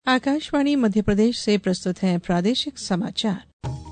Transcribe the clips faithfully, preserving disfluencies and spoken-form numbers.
आकाशवाणी मध्य प्रदेश से प्रस्तुत हैं प्रादेशिक समाचार।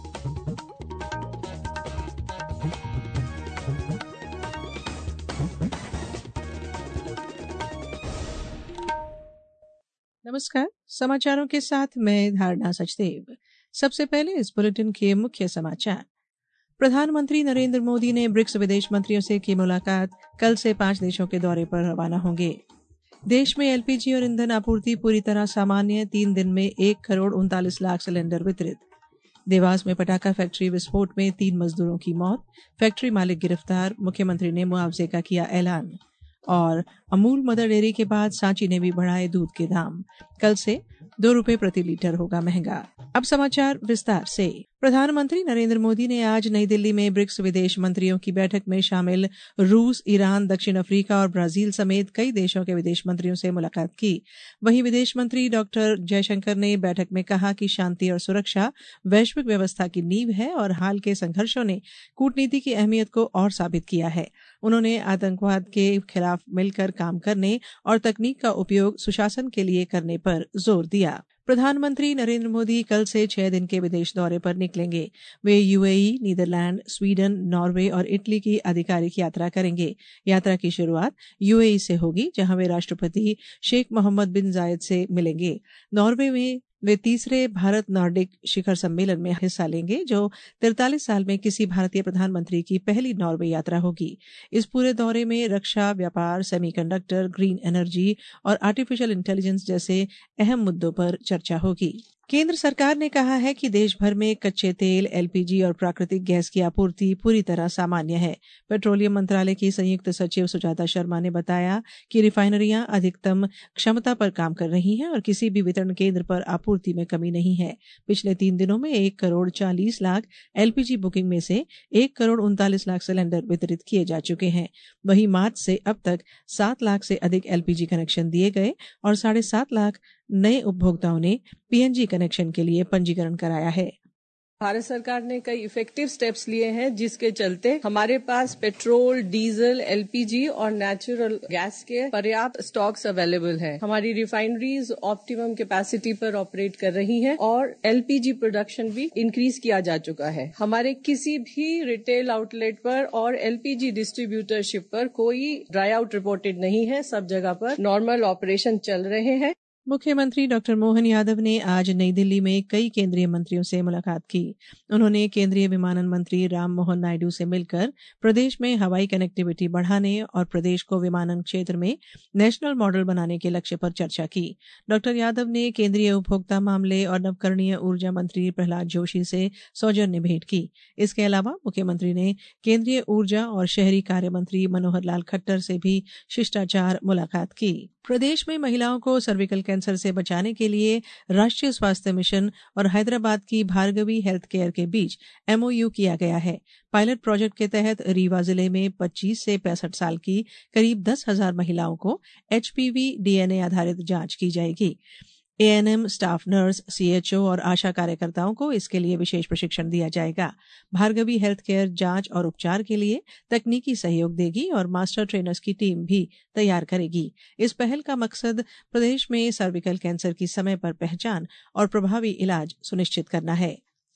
नमस्कार, समाचारों के साथ मैं धारणा सचदेव। सबसे पहले इस बुलेटिन के मुख्य समाचार। प्रधानमंत्री नरेंद्र मोदी ने ब्रिक्स विदेश मंत्रियों से की मुलाकात। कल से पांच देशों के दौरे पर रवाना होंगे। देश में एलपीजी और ईंधन आपूर्ति पूरी तरह सामान्य। तीन दिन में एक करोड़ उनतालीस लाख सिलेंडर वितरित। देवास में पटाखा फैक्ट्री विस्फोट में तीन मजदूरों की मौत। फैक्ट्री मालिक गिरफ्तार। मुख्यमंत्री ने मुआवजे का किया ऐलान। और अमूल मदर डेयरी के बाद सांची ने भी बढ़ाए दूध के दाम। कल से दो रुपए प्रति लीटर होगा महंगा। अब समाचार विस्तार से। प्रधानमंत्री नरेंद्र मोदी ने आज नई दिल्ली में ब्रिक्स विदेश मंत्रियों की बैठक में शामिल रूस, ईरान, दक्षिण अफ्रीका और ब्राजील समेत कई देशों के विदेश मंत्रियों से मुलाकात की। वहीं विदेश मंत्री डॉक्टर जयशंकर ने बैठक में कहा कि शांति और सुरक्षा वैश्विक व्यवस्था की नींव है और हाल के संघर्षों ने कूटनीति की अहमियत को और साबित किया है। उन्होंने आतंकवाद के खिलाफ मिलकर काम करने और तकनीक का उपयोग सुशासन के लिए करने पर जोर दिया। प्रधानमंत्री नरेंद्र मोदी कल से छह दिन के विदेश दौरे पर निकलेंगे। वे यूएई, नीदरलैंड, स्वीडन, नॉर्वे और इटली की आधिकारिक यात्रा करेंगे। यात्रा की शुरुआत यूएई से होगी, जहां वे राष्ट्रपति शेख मोहम्मद बिन जायद से मिलेंगे। नॉर्वे में वे तीसरे भारत नॉर्डिक शिखर सम्मेलन में हिस्सा लेंगे, जो तिरतालीस साल में किसी भारतीय प्रधानमंत्री की पहली नॉर्वे यात्रा होगी। इस पूरे दौरे में रक्षा, व्यापार, सेमीकंडक्टर, ग्रीन एनर्जी और आर्टिफिशियल इंटेलिजेंस जैसे अहम मुद्दों पर चर्चा होगी। केंद्र सरकार ने कहा है कि देश भर में कच्चे तेल, एलपीजी और प्राकृतिक गैस की आपूर्ति पूरी तरह सामान्य है। पेट्रोलियम मंत्रालय की संयुक्त सचिव सुजाता शर्मा ने बताया कि रिफाइनरियां अधिकतम क्षमता पर काम कर रही हैं और किसी भी वितरण केंद्र पर आपूर्ति में कमी नहीं है। पिछले तीन दिनों में एक करोड़ चालीस लाख एलपीजी बुकिंग में से एक करोड़ उनतालीस लाख सिलेंडर वितरित किए जा चुके हैं। वहीं मार्च से अब तक सात लाख से अधिक एलपीजी कनेक्शन दिए गए और साढ़े सात लाख नए उपभोक्ताओं ने पीएनजी कनेक्शन के लिए पंजीकरण कराया है। भारत सरकार ने कई इफेक्टिव स्टेप्स लिए हैं, जिसके चलते हमारे पास पेट्रोल, डीजल, एलपीजी और नेचुरल गैस के पर्याप्त स्टॉक्स अवेलेबल हैं। हमारी रिफाइनरीज ऑप्टिमम कैपेसिटी पर ऑपरेट कर रही हैं और एलपीजी प्रोडक्शन भी इंक्रीज किया जा चुका है। हमारे किसी भी रिटेल आउटलेट पर और एलपीजी डिस्ट्रीब्यूटरशिप पर कोई ड्राई आउट रिपोर्टेड नहीं है। सब जगह पर नॉर्मल ऑपरेशन चल रहे हैं। मुख्यमंत्री डॉक्टर मोहन यादव ने आज नई दिल्ली में कई केंद्रीय मंत्रियों से मुलाकात की। उन्होंने केंद्रीय विमानन मंत्री राम मोहन नायडू से मिलकर प्रदेश में हवाई कनेक्टिविटी बढ़ाने और प्रदेश को विमानन क्षेत्र में नेशनल मॉडल बनाने के लक्ष्य पर चर्चा की। डॉक्टर यादव ने केंद्रीय उपभोक्ता मामले और नवकरणीय ऊर्जा मंत्री प्रहलाद जोशी से सौजन्य भेंट की। इसके अलावा मुख्यमंत्री ने केंद्रीय ऊर्जा और शहरी कार्य मंत्री मनोहर लाल खट्टर से भी शिष्टाचार मुलाकात की। प्रदेश में महिलाओं को सर्विकल कैंसर से बचाने के लिए राष्ट्रीय स्वास्थ्य मिशन और हैदराबाद की भार्गवी हेल्थ केयर के बीच एमओयू किया गया है। पायलट प्रोजेक्ट के तहत रीवा जिले में पच्चीस से पैंसठ साल की करीब दस हजार महिलाओं को एचपीवी डीएनए आधारित जांच की जाएगी। एएनएम, स्टाफ नर्स, सीएचओ और आशा कार्यकर्ताओं को इसके लिए विशेष प्रशिक्षण दिया जाएगा। भार्गवी हेल्थ केयर जांच और उपचार के लिए तकनीकी सहयोग देगी और मास्टर ट्रेनर्स की टीम भी तैयार करेगी। इस पहल का मकसद प्रदेश में सर्विकल कैंसर की समय पर पहचान और प्रभावी इलाज सुनिश्चित करना है।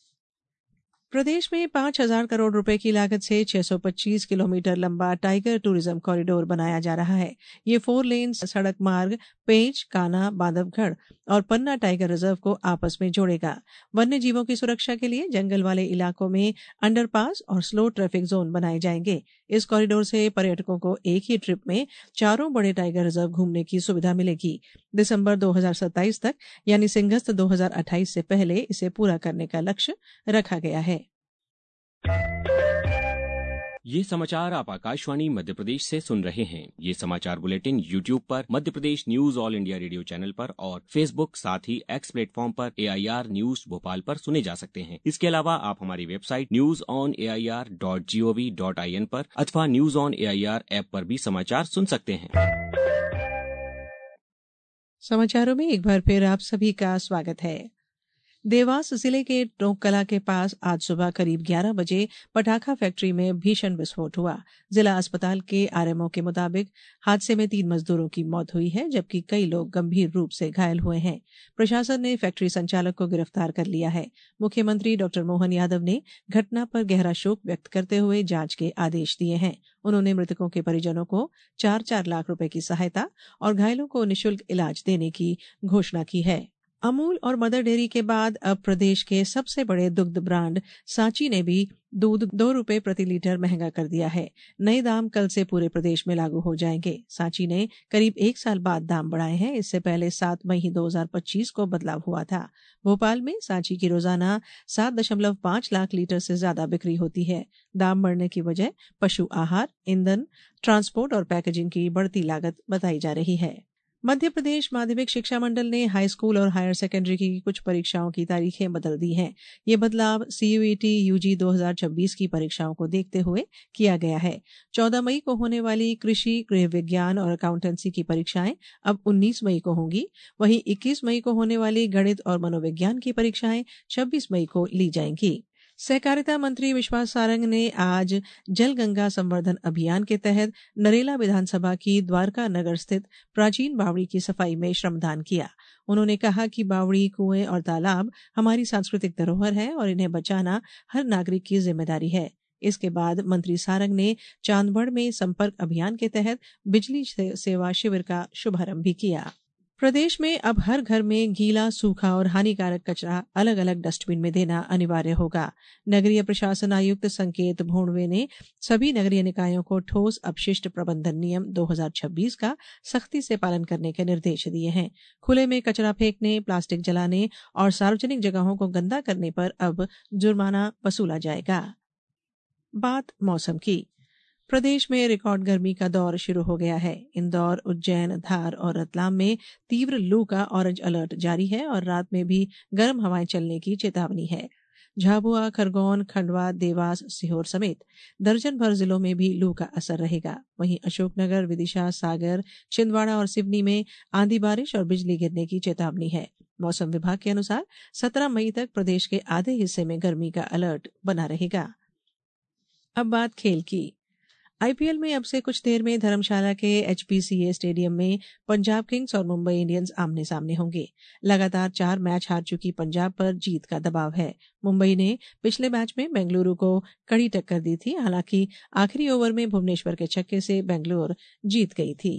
प्रदेश में पांच हजार करोड़ रुपए की लागत से छह सौ पच्चीस किलोमीटर लंबा टाइगर टूरिज्म कॉरिडोर बनाया जा रहा है। ये फोर लेन सड़क मार्ग पेंच, कान्हा, बांधवगढ़ और पन्ना टाइगर रिजर्व को आपस में जोड़ेगा। वन्य जीवों की सुरक्षा के लिए जंगल वाले इलाकों में अंडरपास और स्लो ट्रैफिक जोन बनाए जाएंगे। इस कॉरिडोर से पर्यटकों को एक ही ट्रिप में चारों बड़े टाइगर रिजर्व घूमने की सुविधा मिलेगी। दिसंबर दो हजार सत्ताईस तक यानी सिंहस्थ दो हजार अट्ठाईस से पहले इसे पूरा करने का लक्ष्य रखा गया है। ये समाचार आप आकाशवाणी मध्य प्रदेश से सुन रहे हैं। ये समाचार बुलेटिन यूट्यूब पर Madhya Pradesh news All India Radio channel पर और फेसबुक साथ ही एक्स प्लेटफॉर्म पर एआईआर न्यूज भोपाल पर सुने जा सकते हैं। इसके अलावा आप हमारी website news on A I R dot G O V dot I N पर अथवा news on A I R app पर भी समाचार सुन सकते हैं। समाचारों में एक बार फिर आप सभी का स्वागत है। देवास जिले के टोंककला के पास आज सुबह करीब ग्यारह बजे पटाखा फैक्ट्री में भीषण विस्फोट हुआ। जिला अस्पताल के आरएमओ के मुताबिक हादसे में तीन मजदूरों की मौत हुई है, जबकि कई लोग गंभीर रूप से घायल हुए हैं। प्रशासन ने फैक्ट्री संचालक को गिरफ्तार कर लिया है। मुख्यमंत्री डॉक्टर मोहन यादव ने घटना पर गहरा शोक व्यक्त करते हुए जांच के आदेश दिए हैं। उन्होंने मृतकों के परिजनों को चार चार लाख रुपए की सहायता और घायलों को निःशुल्क इलाज देने की घोषणा की है। अमूल और मदर डेयरी के बाद अब प्रदेश के सबसे बड़े दुग्ध ब्रांड सांची ने भी दूध दो रुपए प्रति लीटर महंगा कर दिया है। नए दाम कल से पूरे प्रदेश में लागू हो जाएंगे। सांची ने करीब एक साल बाद दाम बढ़ाए हैं। इससे पहले सात मई दो हज़ार पच्चीस को बदलाव हुआ था। भोपाल में सांची की रोजाना सात दशमलव पांच लाख लीटर से ज्यादा बिक्री होती है। दाम बढ़ने की वजह पशु आहार, ईंधन, ट्रांसपोर्ट और पैकेजिंग की बढ़ती लागत बताई जा रही है। मध्य प्रदेश माध्यमिक शिक्षा मंडल ने हाई स्कूल और हायर सेकेंडरी की कुछ परीक्षाओं की तारीखें बदल दी हैं। ये बदलाव सीयूईटी यूजी दो हज़ार छब्बीस की परीक्षाओं को देखते हुए किया गया है। चौदह मई को होने वाली कृषि, गृह विज्ञान और अकाउंटेंसी की परीक्षाएं अब उन्नीस मई को होंगी। वहीं इक्कीस मई को होने वाली गणित और मनोविज्ञान की परीक्षाएं छब्बीस मई को ली जाएंगी। सहकारिता मंत्री विश्वास सारंग ने आज जल गंगा संवर्धन अभियान के तहत नरेला विधानसभा की द्वारका नगर स्थित प्राचीन बावड़ी की सफाई में श्रमदान किया। उन्होंने कहा कि बावड़ी, कुएं और तालाब हमारी सांस्कृतिक धरोहर है और इन्हें बचाना हर नागरिक की जिम्मेदारी है। इसके बाद मंत्री सारंग ने चांदबड़ में संपर्क अभियान के तहत बिजली सेवा शिविर का शुभारंभ भी किया। प्रदेश में अब हर घर में गीला, सूखा और हानिकारक कचरा अलग अलग डस्टबिन में देना अनिवार्य होगा। नगरीय प्रशासन आयुक्त संकेत भोंडवे ने सभी नगरीय निकायों को ठोस अपशिष्ट प्रबंधन नियम दो हज़ार छब्बीस का सख्ती से पालन करने के निर्देश दिए हैं। खुले में कचरा फेंकने, प्लास्टिक जलाने और सार्वजनिक जगहों को गंदा करने पर अब जुर्माना वसूला जाएगा। बात मौसम की। प्रदेश में रिकॉर्ड गर्मी का दौर शुरू हो गया है। इंदौर, उज्जैन, धार और रतलाम में तीव्र लू का ऑरेंज अलर्ट जारी है और रात में भी गर्म हवाएं चलने की चेतावनी है। झाबुआ, खरगोन, खंडवा, देवास, सीहोर समेत दर्जन भर जिलों में भी लू का असर रहेगा। वहीं अशोकनगर, विदिशा, सागर, छिंदवाड़ा और सिवनी में आंधी बारिश और बिजली गिरने की चेतावनी है। मौसम विभाग के अनुसार सत्रह मई तक प्रदेश के आधे हिस्से में गर्मी का अलर्ट बना रहेगा। अब बात खेल की। आईपीएल में अब से कुछ देर में धर्मशाला के एचपीसीए स्टेडियम में पंजाब किंग्स और मुंबई इंडियंस आमने सामने होंगे। लगातार चार मैच हार चुकी पंजाब पर जीत का दबाव है। मुंबई ने पिछले मैच में बेंगलुरु को कड़ी टक्कर दी थी। हालांकि आखिरी ओवर में भुवनेश्वर के छक्के से बेंगलुरु जीत गई थी।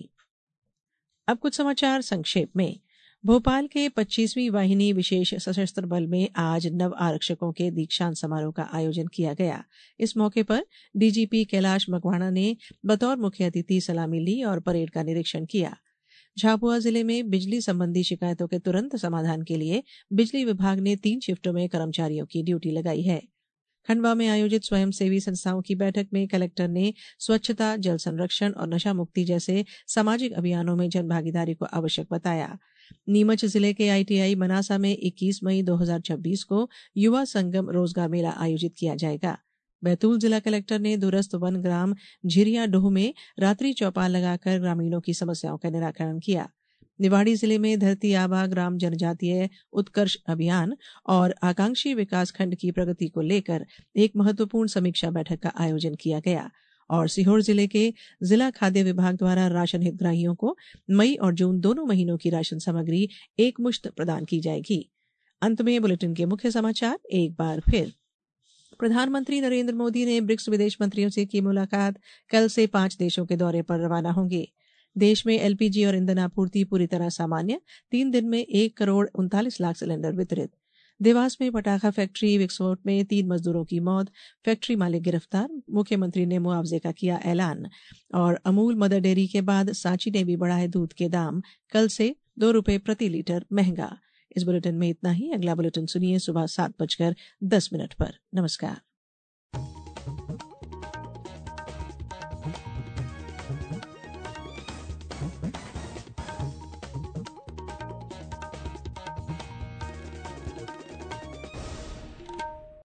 अब कुछ समाचार संक्षेप में। भोपाल के पच्चीसवीं वाहिनी विशेष सशस्त्र बल में आज नव आरक्षकों के दीक्षांत समारोह का आयोजन किया गया। इस मौके पर डीजीपी कैलाश मकवाना ने बतौर मुख्य अतिथि सलामी ली और परेड का निरीक्षण किया। झाबुआ जिले में बिजली संबंधी शिकायतों के तुरंत समाधान के लिए बिजली विभाग ने तीन शिफ्टों में कर्मचारियों की ड्यूटी लगाई है। खंडवा में आयोजित स्वयंसेवी संस्थाओं की बैठक में कलेक्टर ने स्वच्छता, जल संरक्षण और नशा मुक्ति जैसे सामाजिक अभियानों में जनभागीदारी को आवश्यक बताया। नीमच जिले के आईटीआई मनासा में इक्कीस मई दो हज़ार छब्बीस को युवा संगम रोजगार मेला आयोजित किया जाएगा। बैतूल जिला कलेक्टर ने दूरस्थ वन ग्राम झिरिया डोह में रात्रि चौपाल लगाकर ग्रामीणों की समस्याओं का निराकरण किया। निवाड़ी जिले में धरती आबा ग्राम जनजातीय उत्कर्ष अभियान और आकांक्षी विकास खंड की प्रगति को लेकर एक महत्वपूर्ण समीक्षा बैठक का आयोजन किया गया। और सीहोर जिले के जिला खाद्य विभाग द्वारा राशन हितग्राहियों को मई और जून दोनों महीनों की राशन सामग्री एक मुश्त प्रदान की जाएगी। अंत में बुलेटिन के मुख्य समाचार एक बार फिर। प्रधानमंत्री नरेंद्र मोदी ने ब्रिक्स विदेश मंत्रियों से की मुलाकात। कल से पांच देशों के दौरे पर रवाना होंगे। देश में एलपीजी और ईंधन आपूर्ति पूरी तरह सामान्य। तीन दिन में एक करोड़ उनतालीस लाख सिलेंडर वितरित। देवास में पटाखा फैक्ट्री विस्फोट में तीन मजदूरों की मौत, फैक्ट्री मालिक गिरफ्तार, मुख्यमंत्री ने मुआवजे का किया ऐलान। और अमूल मदर डेयरी के बाद सांची ने भी बढ़ाए दूध के दाम, कल से दो रुपए प्रति लीटर महंगा। इस बुलेटिन में इतना ही। अगला बुलेटिन सुनिए सुबह सात बजकर दस मिनट पर। नमस्कार।